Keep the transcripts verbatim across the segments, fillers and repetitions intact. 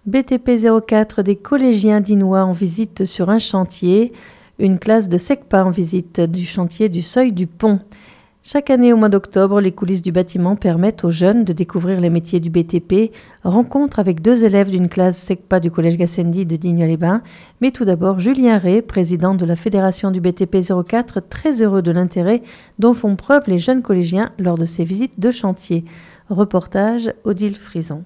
B T P zéro quatre des collégiens dinois en visite sur un chantier, une classe de SECPA en visite du chantier du Seuil du Pont. Chaque année au mois d'octobre, les coulisses du bâtiment permettent aux jeunes de découvrir les métiers du B T P. Rencontre avec deux élèves d'une classe SECPA du collège Gassendi de Digne-les-Bains. Mais tout d'abord, Julien Rey, président de la fédération du B T P zéro quatre, très heureux de l'intérêt dont font preuve les jeunes collégiens lors de ces visites de chantier. Reportage Odile Frison.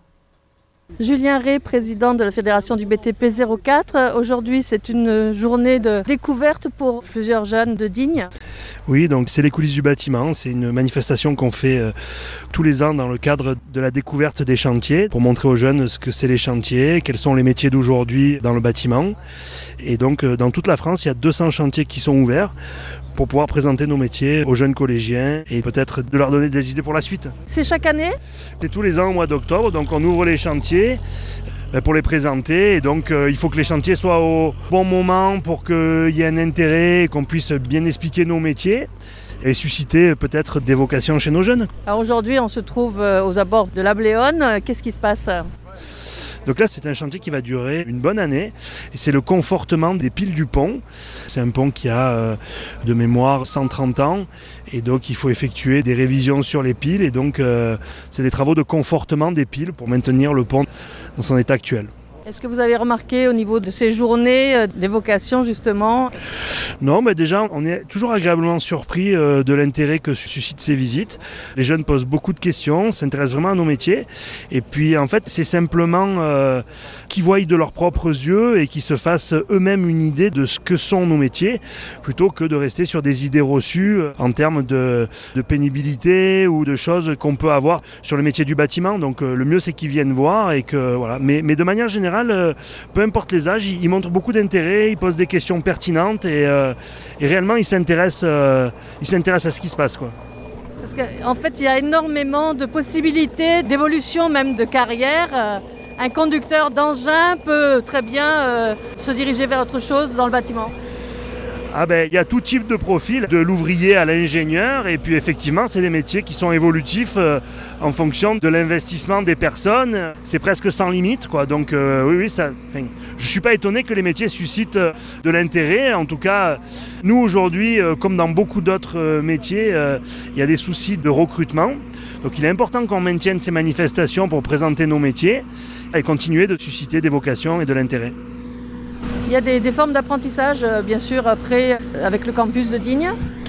Julien Rey, président de la fédération du B T P zéro quatre. Aujourd'hui, c'est une journée de découverte pour plusieurs jeunes de Digne. Oui, donc c'est les coulisses du bâtiment. C'est une manifestation qu'on fait euh, tous les ans dans le cadre de la découverte des chantiers pour montrer aux jeunes ce que c'est les chantiers, quels sont les métiers d'aujourd'hui dans le bâtiment. Et donc, euh, dans toute la France, il y a deux cents chantiers qui sont ouverts pour pouvoir présenter nos métiers aux jeunes collégiens et peut-être de leur donner des idées pour la suite. C'est chaque année ? C'est tous les ans au mois d'octobre, donc on ouvre les chantiers pour les présenter. Et donc euh, il faut que les chantiers soient au bon moment pour qu'il y ait un intérêt et qu'on puisse bien expliquer nos métiers et susciter peut-être des vocations chez nos jeunes. Alors aujourd'hui, on se trouve aux abords de la Bléone. Qu'est-ce qui se passe ? Donc là, c'est un chantier qui va durer une bonne année. Et c'est le confortement des piles du pont. C'est un pont qui a euh, de mémoire cent trente ans. Et donc, il faut effectuer des révisions sur les piles. Et donc, euh, c'est des travaux de confortement des piles pour maintenir le pont dans son état actuel. Est-ce que vous avez remarqué au niveau de ces journées euh, des vocations justement ? Non, mais déjà, on est toujours agréablement surpris euh, de l'intérêt que suscitent ces visites. Les jeunes posent beaucoup de questions, s'intéressent vraiment à nos métiers. Et puis, en fait, c'est simplement euh, qu'ils voient de leurs propres yeux et qu'ils se fassent eux-mêmes une idée de ce que sont nos métiers, plutôt que de rester sur des idées reçues en termes de, de pénibilité ou de choses qu'on peut avoir sur le métier du bâtiment. Donc, euh, le mieux, c'est qu'ils viennent voir et que, voilà. Mais, mais de manière générale, peu importe les âges, ils montrent beaucoup d'intérêt, ils posent des questions pertinentes et, euh, et réellement ils s'intéressent, euh, ils s'intéressent à ce qui se passe, quoi. Parce qu'en fait, il y a énormément de possibilités d'évolution, même de carrière. Un conducteur d'engin peut très bien euh, se diriger vers autre chose dans le bâtiment. Ah ben, il y a tout type de profil, de l'ouvrier à l'ingénieur, et puis effectivement, c'est des métiers qui sont évolutifs euh, en fonction de l'investissement des personnes. C'est presque sans limite, quoi. Donc euh, oui, oui, ça. Je ne suis pas étonné que les métiers suscitent euh, de l'intérêt. En tout cas, nous aujourd'hui, euh, comme dans beaucoup d'autres euh, métiers, euh, il y a des soucis de recrutement. Donc il est important qu'on maintienne ces manifestations pour présenter nos métiers et continuer de susciter des vocations et de l'intérêt. Il y a des, des formes d'apprentissage, euh, bien sûr, après, avec le campus de Digne.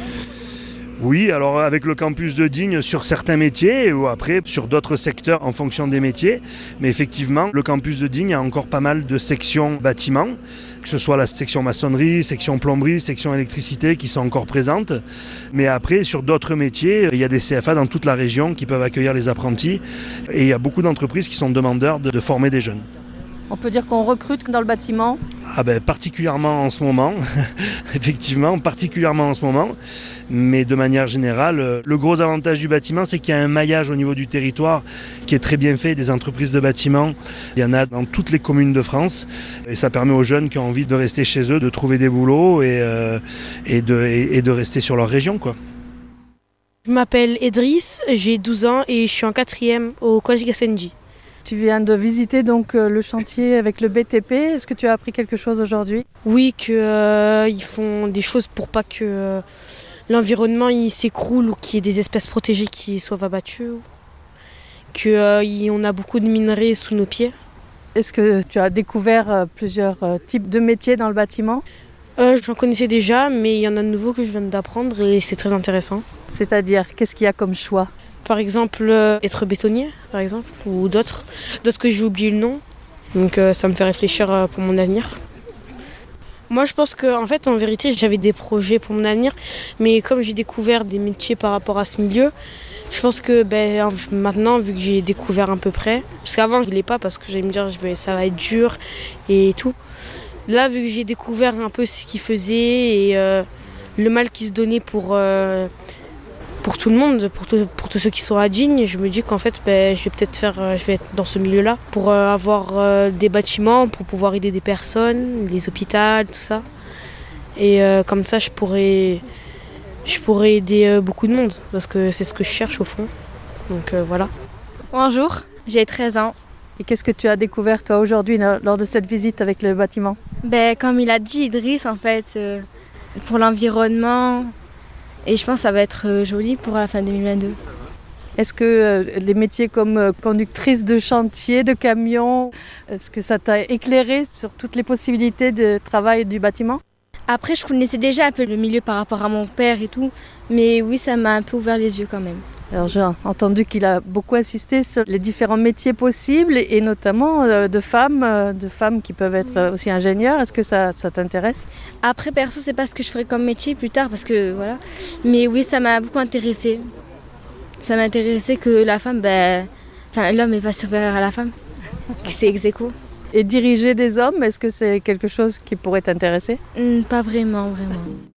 Oui, alors avec le campus de Digne sur certains métiers ou après sur d'autres secteurs en fonction des métiers. Mais effectivement, le campus de Digne a encore pas mal de sections bâtiments, que ce soit la section maçonnerie, section plomberie, section électricité qui sont encore présentes. Mais après, sur d'autres métiers, il y a des C F A dans toute la région qui peuvent accueillir les apprentis. Et il y a beaucoup d'entreprises qui sont demandeurs de, de former des jeunes. On peut dire qu'on recrute dans le bâtiment ? Ah ben, particulièrement en ce moment, effectivement, particulièrement en ce moment. Mais de manière générale, le gros avantage du bâtiment, c'est qu'il y a un maillage au niveau du territoire qui est très bien fait, des entreprises de bâtiment. Il y en a dans toutes les communes de France. Et ça permet aux jeunes qui ont envie de rester chez eux, de trouver des boulots et, euh, et, de, et, et de rester sur leur région, quoi. Je m'appelle Edris, j'ai douze ans et je suis en quatrième au collège Gassendi. Tu viens de visiter donc le chantier avec le B T P. Est-ce que tu as appris quelque chose aujourd'hui ? Oui, qu'ils euh, font des choses pour pas que euh, l'environnement il s'écroule ou qu'il y ait des espèces protégées qui soient abattues. Qu'on euh, a beaucoup de minerais sous nos pieds. Est-ce que tu as découvert euh, plusieurs euh, types de métiers dans le bâtiment ? euh, J'en connaissais déjà, mais il y en a de nouveaux que je viens d'apprendre et c'est très intéressant. C'est-à-dire, qu'est-ce qu'il y a comme choix ? Par exemple, euh, être bétonnier, par exemple, ou d'autres, d'autres que j'ai oublié le nom. Donc euh, ça me fait réfléchir euh, pour mon avenir. Moi, je pense qu'en en fait, en vérité, j'avais des projets pour mon avenir, mais comme j'ai découvert des métiers par rapport à ce milieu, je pense que ben, maintenant, vu que j'ai découvert à peu près, parce qu'avant, je ne voulais pas parce que j'allais me dire que ça va être dur et tout. Là, vu que j'ai découvert un peu ce qu'ils faisaient et euh, le mal qu'ils se donnaient pour... Euh, pour tout le monde, pour, tout, pour tous ceux qui sont à Digne, je me dis qu'en fait, ben, je vais peut-être faire, je vais être dans ce milieu-là pour euh, avoir euh, des bâtiments, pour pouvoir aider des personnes, les hôpitaux, tout ça. Et euh, comme ça, je pourrais, je pourrais aider euh, beaucoup de monde, parce que c'est ce que je cherche au fond. Donc euh, voilà. Bonjour, j'ai treize ans. Et qu'est-ce que tu as découvert toi aujourd'hui lors de cette visite avec le bâtiment? Ben, comme il a dit Idriss, en fait, euh, pour l'environnement, et je pense que ça va être euh, joli pour la fin deux mille vingt-deux. Est-ce que euh, les métiers comme euh, conductrice de chantier, de camion, est-ce que ça t'a éclairé sur toutes les possibilités de travail du bâtiment? Après, je connaissais déjà un peu le milieu par rapport à mon père et tout, mais oui, ça m'a un peu ouvert les yeux quand même. Alors j'ai entendu qu'il a beaucoup insisté sur les différents métiers possibles et notamment euh, de femmes, euh, de femmes qui peuvent être oui. aussi ingénieurs. Est-ce que ça, ça t'intéresse? Après, perso, c'est pas ce que je ferai comme métier plus tard parce que voilà. Mais oui, ça m'a beaucoup intéressée. Ça m'a intéressé que la femme, ben, enfin, l'homme n'est pas supérieur à la femme, c'est ex aequo. Et diriger des hommes, est-ce que c'est quelque chose qui pourrait t'intéresser? Mmh, pas vraiment, vraiment.